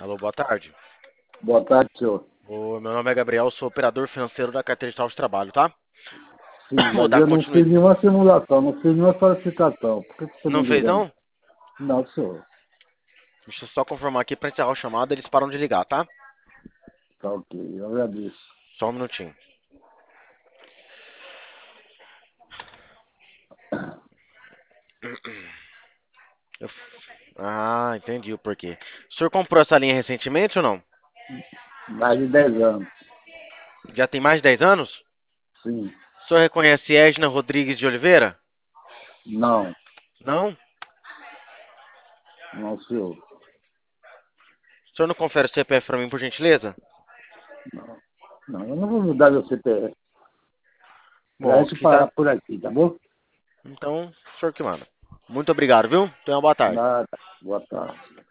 Alô, boa tarde. Boa tarde, senhor. Meu nome é Gabriel, sou operador financeiro da carteira de trabalho, tá? Sim, Vou mas dar eu não fiz continuidade. nenhuma simulação, não fiz nenhuma solicitação. Por que você está Não me fez, ligando? não? Não, senhor. Deixa eu só confirmar aqui pra encerrar o chamado, eles param de ligar, tá? Tá ok, eu agradeço. Só um minutinho. Eu- Ah, entendi o porquê. O senhor comprou essa linha recentemente ou não? Mais de 10 anos. Já tem mais de 10 anos? Sim. O senhor reconhece Edna Rodrigues de Oliveira? Não, Não? não, senhor. O senhor não confere o CPF pra mim, por gentileza? Não, não, eu não vou mudar meu CPF. Pra Bom, gente aqui tá. parar por aqui, tá bom? Então, o senhor que manda. Muito obrigado, viu? Tenha uma boa tarde. Nada. Boa tarde.